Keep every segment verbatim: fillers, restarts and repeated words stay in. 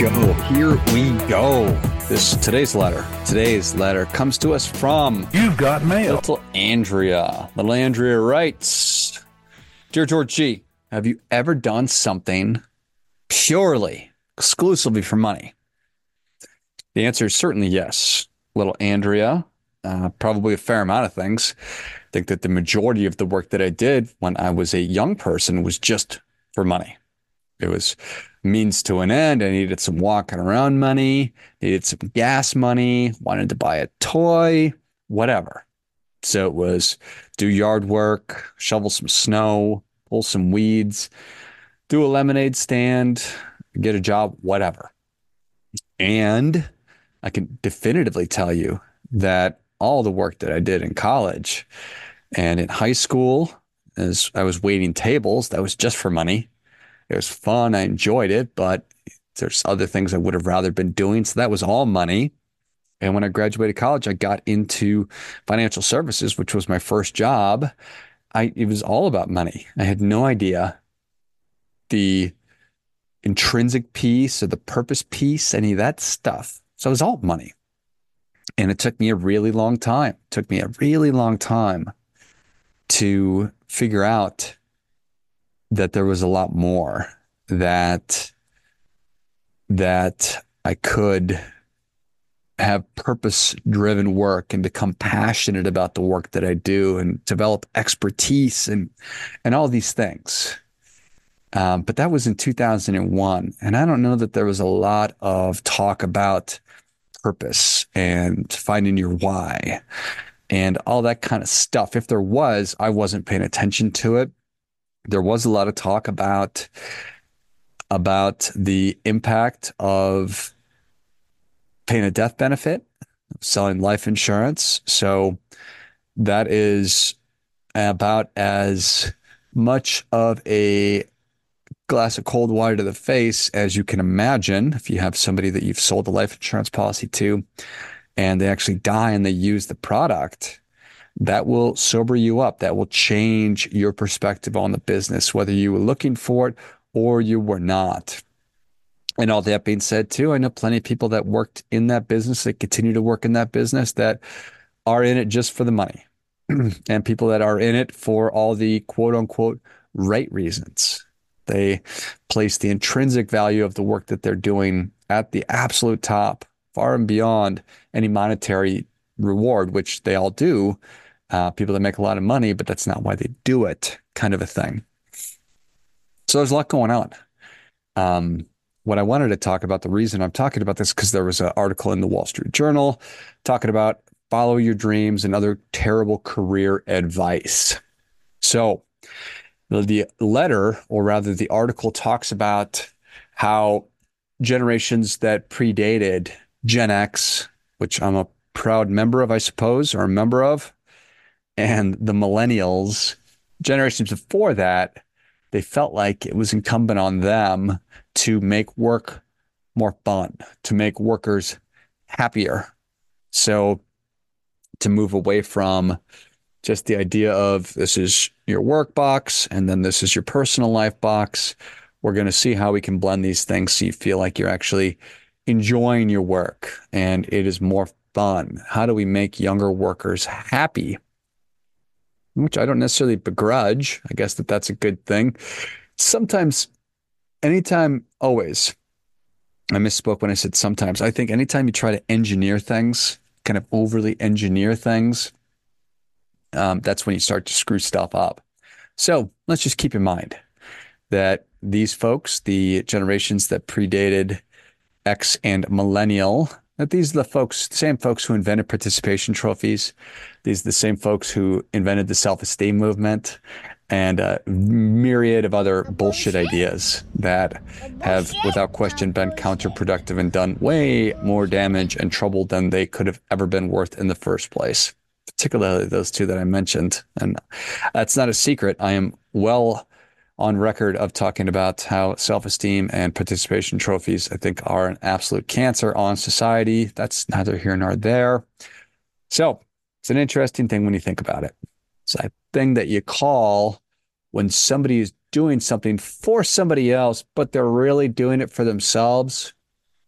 go. Here we go. This today's letter. Today's letter comes to us from You've Got Mail. Little Andrea. Little Andrea writes, Dear George G, have you ever done something purely, exclusively for money? The answer is certainly yes. Little Andrea, uh, probably a fair amount of things. I think that the majority of the work that I did when I was a young person was just for money. It was means to an end. I needed some walking around money, needed some gas money, wanted to buy a toy, whatever. So it was do yard work, shovel some snow, pull some weeds, do a lemonade stand, get a job, whatever. And I can definitively tell you that all the work that I did in college and in high school, as I was waiting tables, that was just for money. It was fun. I enjoyed it, but there's other things I would have rather been doing. So that was all money. And when I graduated college, I got into financial services, which was my first job. I, it was all about money. I had no idea the intrinsic piece or the purpose piece, any of that stuff. So it was all money. And it took me a really long time. It took me a really long time to figure out that there was a lot more that that I could have purpose-driven work and become passionate about the work that I do and develop expertise and and all these things. Um, but that was in two thousand one. And I don't know that there was a lot of talk about purpose and finding your why and all that kind of stuff. If there was, I wasn't paying attention to it. There was a lot of talk about, about the impact of paying a death benefit, selling life insurance. So that is about as much of a glass of cold water to the face as you can imagine if you have somebody that you've sold a life insurance policy to and they actually die and they use the product. That will sober you up. That will change your perspective on the business, whether you were looking for it or you were not. And all that being said, too, I know plenty of people that worked in that business, that continue to work in that business, that are in it just for the money. And people that are in it for all the quote unquote right reasons. They place the intrinsic value of the work that they're doing at the absolute top, far and beyond any monetary reward, which they all do. Uh, people that make a lot of money, but that's not why they do it, kind of a thing. So there's a lot going on. Um, what I wanted to talk about, the reason I'm talking about this, because there was an article in the Wall Street Journal talking about follow your dreams and other terrible career advice. So the letter, or rather the article, talks about how generations that predated Gen X, which I'm a proud member of, I suppose, or a member of, and the millennials, generations before that, they felt like it was incumbent on them to make work more fun, to make workers happier. So to move away from just the idea of this is your work box and then this is your personal life box. We're going to see how we can blend these things so you feel like you're actually enjoying your work and it is more fun. How do we make younger workers happy? Which I don't necessarily begrudge. I guess that that's a good thing. Sometimes, anytime, always. I misspoke when I said sometimes. I think anytime you try to engineer things, kind of overly engineer things, um, that's when you start to screw stuff up. So let's just keep in mind that these folks, the generations that predated X and millennial, that these are the folks, same folks who invented participation trophies. These are the same folks who invented the self-esteem movement and a myriad of other bullshit ideas that have, without question, been counterproductive and done way more damage and trouble than they could have ever been worth in the first place. Particularly those two that I mentioned. And that's not a secret. I am well on record of talking about how self-esteem and participation trophies, I think, are an absolute cancer on society. That's neither here nor there. So it's an interesting thing when you think about it. It's a thing that you call when somebody is doing something for somebody else, but they're really doing it for themselves.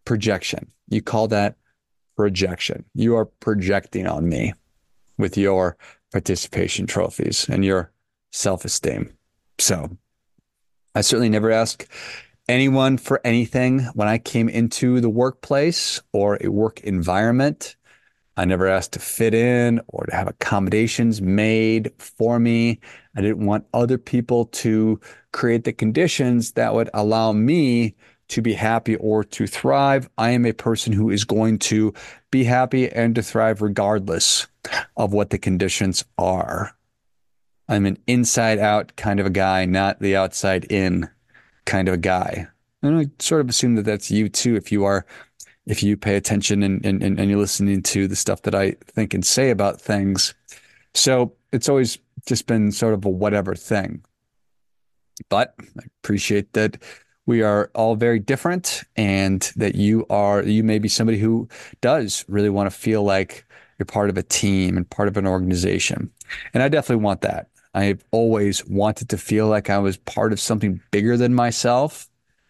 projection. You call that projection. You are projecting on me with your participation trophies and your self-esteem. So I certainly never ask anyone for anything when I came into the workplace or a work environment. I never asked to fit in or to have accommodations made for me. I didn't want other people to create the conditions that would allow me to be happy or to thrive. I am a person who is going to be happy and to thrive regardless of what the conditions are. I'm an inside out kind of a guy, not the outside in kind of a guy. And I sort of assume that that's you too, if you are if you pay attention and, and, and you're listening to the stuff that I think and say about things. So it's always just been sort of a whatever thing. But I appreciate that we are all very different and that you are, you may be somebody who does really want to feel like you're part of a team and part of an organization. And I definitely want that. I've always wanted to feel like I was part of something bigger than myself.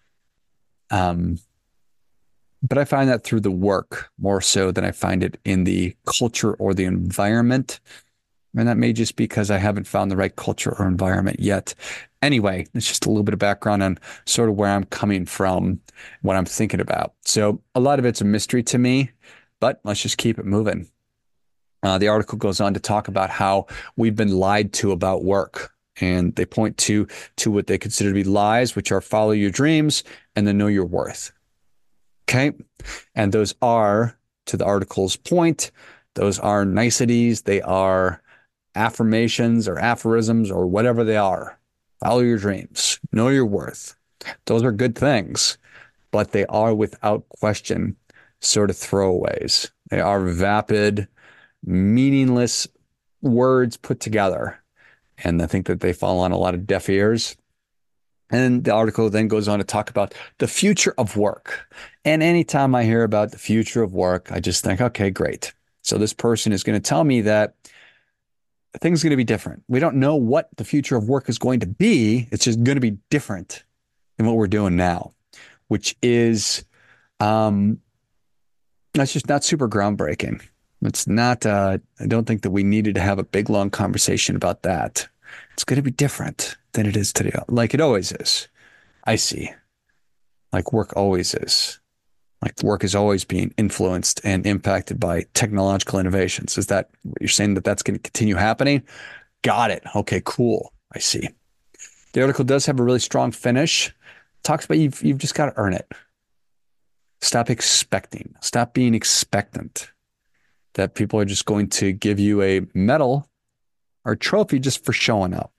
Um, But I find that through the work more so than I find it in the culture or the environment. And that may just be because I haven't found the right culture or environment yet. Anyway, it's just a little bit of background on sort of where I'm coming from, what I'm thinking about. So a lot of it's a mystery to me, but let's just keep it moving. Uh, the article goes on to talk about how we've been lied to about work. And they point to, to what they consider to be lies, which are follow your dreams and then know your worth. Okay. And those are, to the article's point, those are niceties. They are affirmations or aphorisms or whatever they are. Follow your dreams, know your worth. Those are good things, but they are without question sort of throwaways. They are vapid, meaningless words put together. And I think that they fall on a lot of deaf ears. And the article then goes on to talk about the future of work. And anytime I hear about the future of work, I just think, okay, great. So this person is going to tell me that things are going to be different. We don't know what the future of work is going to be. It's just going to be different than what we're doing now, which is, um, that's just not super groundbreaking. It's not, uh, I don't think that we needed to have a big, long conversation about that. It's going to be different than it is today. Like it always is. I see. Like work always is. Like work is always being influenced and impacted by technological innovations. Is that what you're saying, that that's going to continue happening? Got it. Okay, cool. I see. The article does have a really strong finish. Talks about you've, you've just got to earn it. Stop expecting. Stop being expectant that people are just going to give you a medal or trophy just for showing up.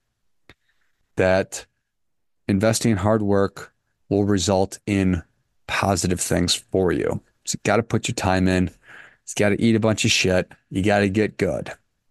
That investing in hard work will result in positive things for you. So you got to put your time in. You got to eat a bunch of shit. You got to get good.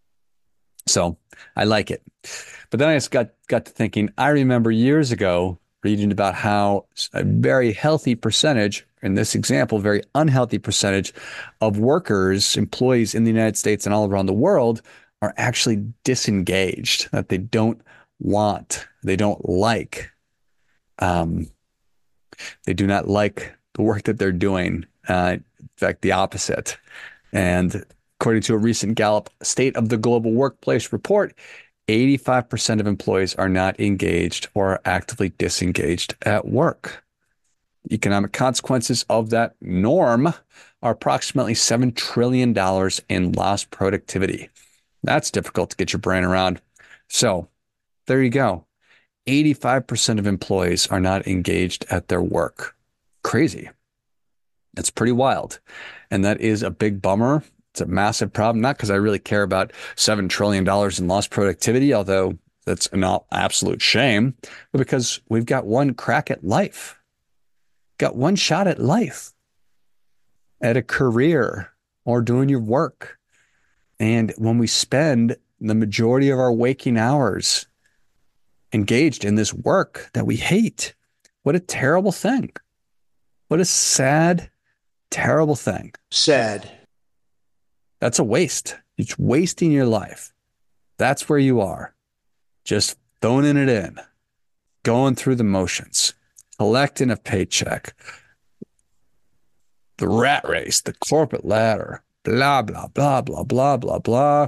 So I like it. But then I just got, got to thinking, I remember years ago reading about how a very healthy percentage, in this example, very unhealthy percentage of workers, employees in the United States and all around the world are actually disengaged, that they don't want, they don't like. Um, they do not like the work that they're doing. Uh, in fact, the opposite. And according to a recent Gallup State of the Global Workplace report, eighty-five percent of employees are not engaged or are actively disengaged at work. Economic consequences of that norm are approximately seven trillion dollars in lost productivity. That's difficult to get your brain around. So there you go. eighty-five percent of employees are not engaged at their work. Crazy. That's pretty wild. And that is a big bummer. It's a massive problem, not because I really care about seven trillion dollars in lost productivity, although that's an absolute shame, but because we've got one crack at life, got one shot at life, at a career or doing your work. And when we spend the majority of our waking hours engaged in this work that we hate, what a terrible thing. What a sad, terrible thing. Sad. That's a waste. It's wasting your life. That's where you are. Just phoning it in, going through the motions, collecting a paycheck, the rat race, the corporate ladder, blah, blah, blah, blah, blah, blah, blah.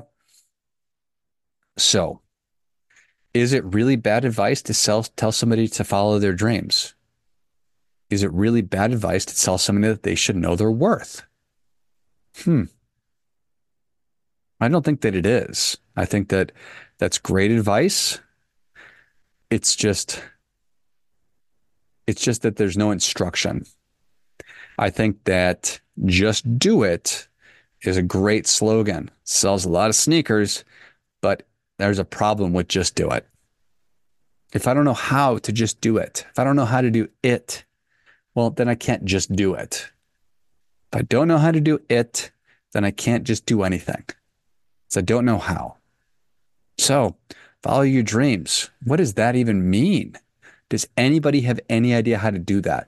So, is it really bad advice to sell, tell somebody to follow their dreams? Is it really bad advice to tell somebody that they should know their worth? Hmm. I don't think that it is. I think that that's great advice. It's just, it's just that there's no instruction. I think that just do it is a great slogan. Sells a lot of sneakers, but there's a problem with just do it. If I don't know how to just do it, if I don't know how to do it, well, then I can't just do it. If I don't know how to do it, then I can't just do anything. So I don't know how. So follow your dreams. What does that even mean? Does anybody have any idea how to do that?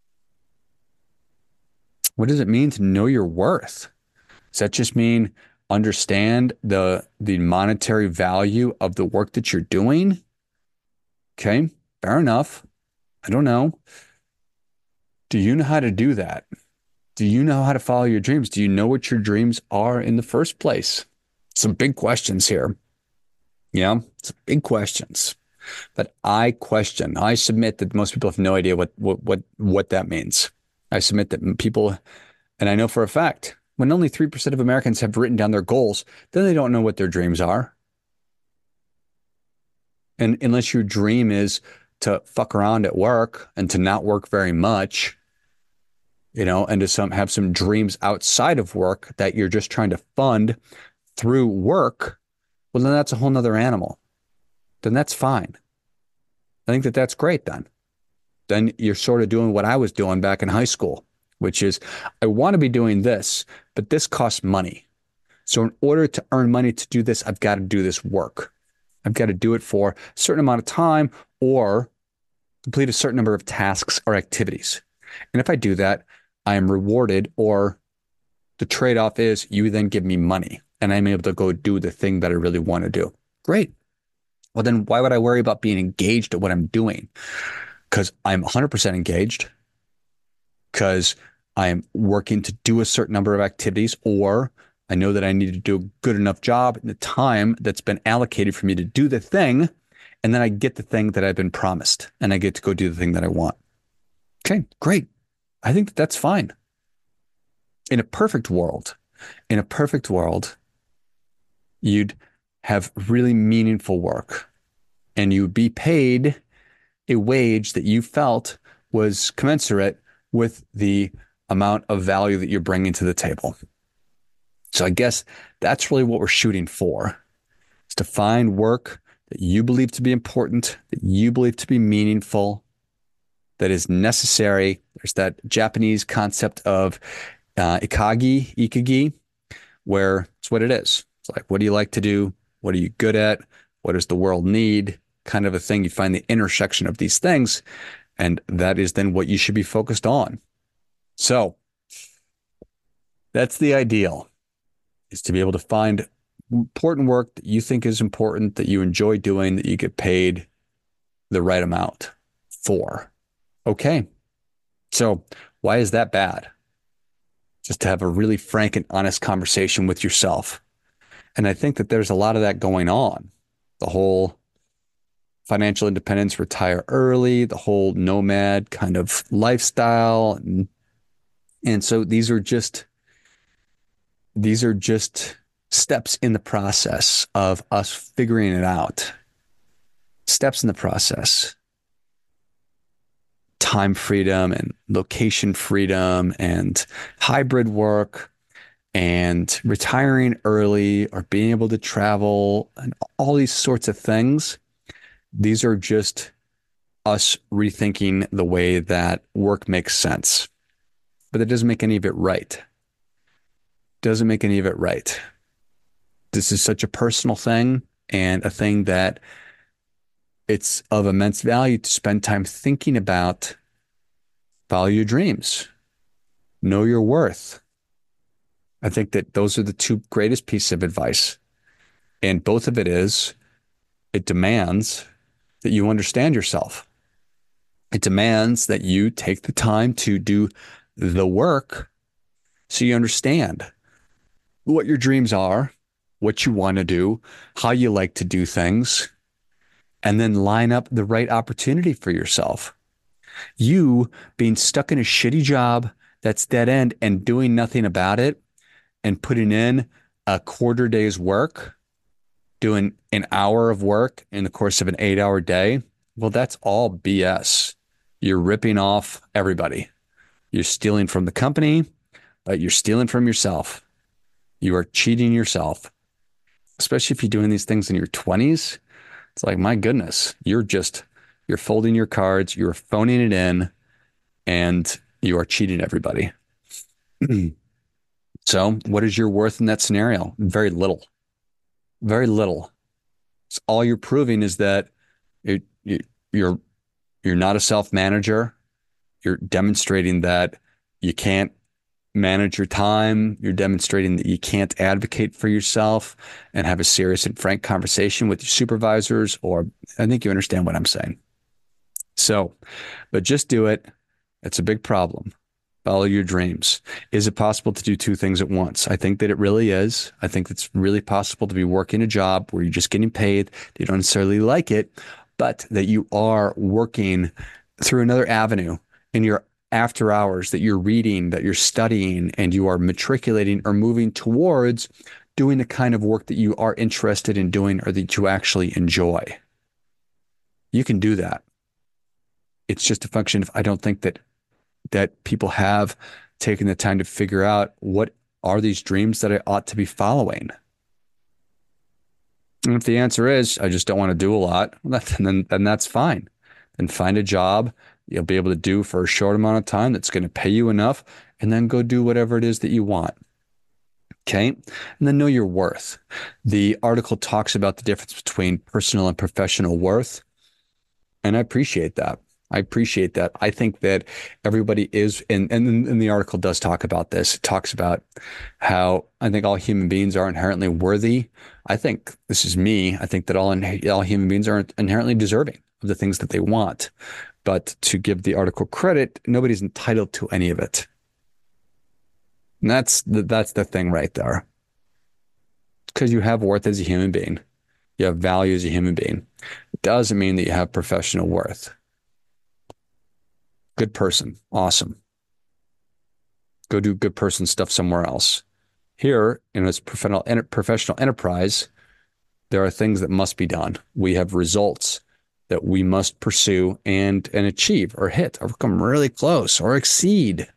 What does it mean to know your worth? Does that just mean understand the, the monetary value of the work that you're doing? Okay, fair enough. I don't know. Do you know how to do that? Do you know how to follow your dreams? Do you know what your dreams are in the first place? Some big questions here. Yeah, some big questions. But I question, I submit that most people have no idea what what what what that means. I submit that people, and I know for a fact, when only three percent of Americans have written down their goals, then they don't know what their dreams are. And unless your dream is to fuck around at work and to not work very much, you know, and to some have some dreams outside of work that you're just trying to fund through work, well, then that's a whole nother animal. Then that's fine. I think that that's great then. Then you're sort of doing what I was doing back in high school, which is I want to be doing this, but this costs money. So in order to earn money to do this, I've got to do this work. I've got to do it for a certain amount of time or complete a certain number of tasks or activities. And if I do that, I am rewarded, or the trade-off is you then give me money and I'm able to go do the thing that I really want to do. Great. Well, then why would I worry about being engaged at what I'm doing? Because I'm one hundred percent engaged, because I'm working to do a certain number of activities, or I know that I need to do a good enough job in the time that's been allocated for me to do the thing. And then I get the thing that I've been promised and I get to go do the thing that I want. Okay, great. I think that that's fine. In a perfect world, in a perfect world, you'd have really meaningful work and you'd be paid a wage that you felt was commensurate with the amount of value that you're bringing to the table. So I guess that's really what we're shooting for, is to find work that you believe to be important, that you believe to be meaningful, that is necessary. There's that Japanese concept of uh, ikagi, ikagi, where it's what it is. It's like, what do you like to do? What are you good at? What does the world need? Kind of a thing. You find the intersection of these things, and that is then what you should be focused on. So that's the ideal, is to be able to find important work that you think is important, that you enjoy doing, that you get paid the right amount for. Okay. So why is that bad? Just to have a really frank and honest conversation with yourself. And I think that there's a lot of that going on. The whole financial independence, retire early, the whole nomad kind of lifestyle. And, and so these are just, these are just steps in the process of us figuring it out. Steps in the process. Time freedom and location freedom and hybrid work and retiring early or being able to travel and all these sorts of things. These are just us rethinking the way that work makes sense. But that doesn't make any of it right. Doesn't make any of it right. This is such a personal thing, and a thing that it's of immense value to spend time thinking about. Follow your dreams. Know your worth. I think that those are the two greatest pieces of advice. And both of it is, it demands that you understand yourself. It demands that you take the time to do the work so you understand what your dreams are, what you want to do, how you like to do things, and then line up the right opportunity for yourself. You being stuck in a shitty job that's dead end and doing nothing about it and putting in a quarter day's work, doing an hour of work in the course of an eight hour day, well, that's all B S. You're ripping off everybody. You're stealing from the company, but you're stealing from yourself. You are cheating yourself, especially if you're doing these things in your twenties. It's like, my goodness, you're just, you're folding your cards, you're phoning it in, and you are cheating everybody. So what is your worth in that scenario? Very little, very little. So all you're proving is that it, you, you're, you're not a self-manager. You're demonstrating that you can't manage your time. You're demonstrating that you can't advocate for yourself and have a serious and frank conversation with your supervisors, or I think you understand what I'm saying. So, but just do it. It's a big problem. Follow your dreams. Is it possible to do two things at once? I think that it really is. I think it's really possible to be working a job where you're just getting paid. You don't necessarily like it, but that you are working through another avenue in your after hours, that you're reading, that you're studying, and you are matriculating or moving towards doing the kind of work that you are interested in doing or that you actually enjoy. You can do that. It's just a function of, I don't think that that people have taken the time to figure out, what are these dreams that I ought to be following? And if the answer is, I just don't want to do a lot, well, that, then, then that's fine. Then find a job you'll be able to do for a short amount of time that's going to pay you enough, and then go do whatever it is that you want. Okay. And then know your worth. The article talks about the difference between personal and professional worth. And I appreciate that. I appreciate that. I think that everybody is, and, and, and the article does talk about this. It talks about how I think all human beings are inherently worthy. I think, this is me, I think that all, all human beings are inherently deserving of the things that they want. But to give the article credit, nobody's entitled to any of it. And that's the, that's the thing right there. Because you have worth as a human being. You have value as a human being. It doesn't mean that you have professional worth. Good person. Awesome. Go do good person stuff somewhere else. Here, in this professional, professional enterprise, there are things that must be done. We have results that we must pursue and, and achieve or hit or come really close or exceed.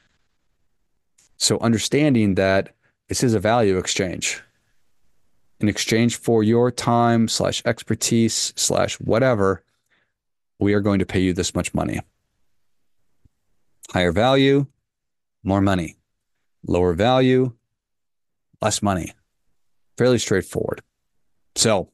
So understanding that this is a value exchange. In exchange for your time slash expertise slash whatever, we are going to pay you this much money. Higher value, more money. Lower value, less money. Fairly straightforward. So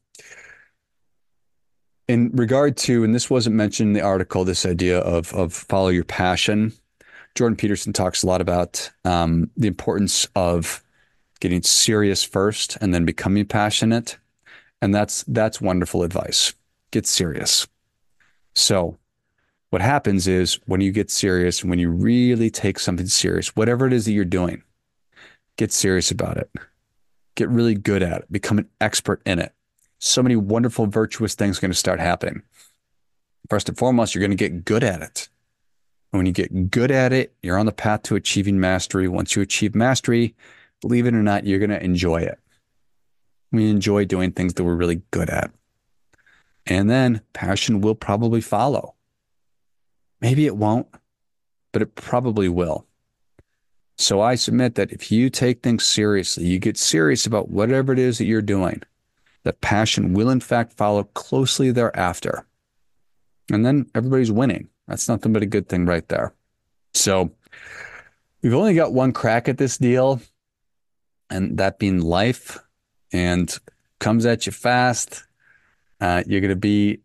in regard to, and this wasn't mentioned in the article, this idea of, of follow your passion, Jordan Peterson talks a lot about um, the importance of getting serious first and then becoming passionate. And that's, that's wonderful advice. Get serious. So what happens is when you get serious, when you really take something serious, whatever it is that you're doing, get serious about it. Get really good at it. Become an expert in it. So many wonderful, virtuous things are going to start happening. First and foremost, you're going to get good at it. And when you get good at it, you're on the path to achieving mastery. Once you achieve mastery, believe it or not, you're going to enjoy it. We enjoy doing things that we're really good at. And then passion will probably follow. Maybe it won't, but it probably will. So I submit that if you take things seriously, you get serious about whatever it is that you're doing, that passion will in fact follow closely thereafter. And then everybody's winning. That's nothing but a good thing right there. So we've only got one crack at this deal, and that being life, and comes at you fast. Uh, you're going to be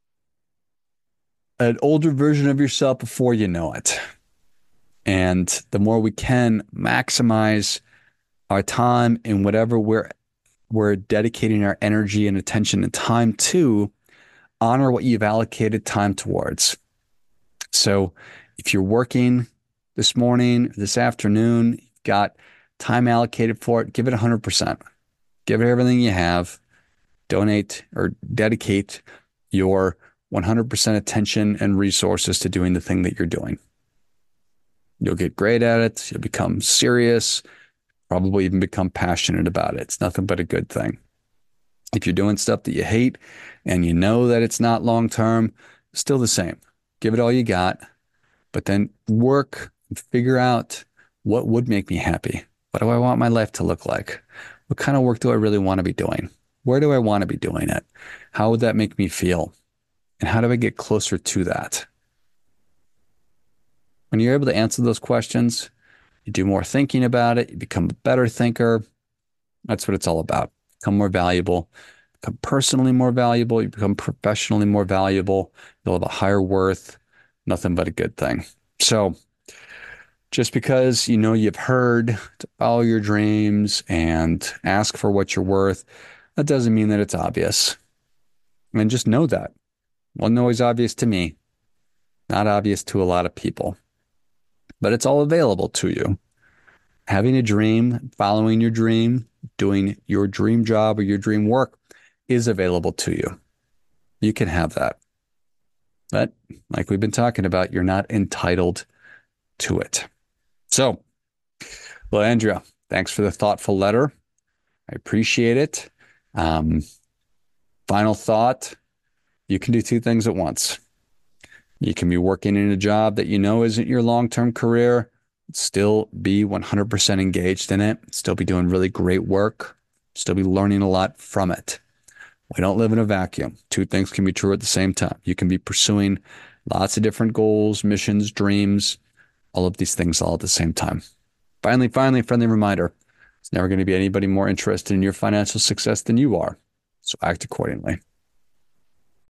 an older version of yourself before you know it. And the more we can maximize our time in whatever we're we're dedicating our energy and attention and time to, honor what you've allocated time towards. So if you're working this morning, this afternoon, you've got time allocated for it, give it one hundred percent. Give it everything you have. Donate or dedicate your one hundred percent attention and resources to doing the thing that you're doing. You'll get great at it. You'll become serious, probably even become passionate about it. It's nothing but a good thing. If you're doing stuff that you hate and you know that it's not long-term, still the same. Give it all you got, but then work and figure out what would make me happy. What do I want my life to look like? What kind of work do I really want to be doing? Where do I want to be doing it? How would that make me feel? And how do I get closer to that? When you're able to answer those questions, you do more thinking about it, you become a better thinker. That's what it's all about. Become more valuable, become personally more valuable, you become professionally more valuable, you'll have a higher worth, nothing but a good thing. So just because you know you've heard to follow your dreams and ask for what you're worth, that doesn't mean that it's obvious. And just know that. Wasn't always obvious to me, not obvious to a lot of people, but it's all available to you. Having a dream, following your dream, doing your dream job or your dream work is available to you. You can have that. But like we've been talking about, you're not entitled to it. So, well, Andrea, thanks for the thoughtful letter. I appreciate it. Um, final thought, you can do two things at once. You can be working in a job that you know isn't your long-term career, still be one hundred percent engaged in it, still be doing really great work, still be learning a lot from it. We don't live in a vacuum. Two things can be true at the same time. You can be pursuing lots of different goals, missions, dreams, all of these things all at the same time. Finally, finally, a friendly reminder, there's never going to be anybody more interested in your financial success than you are. So act accordingly.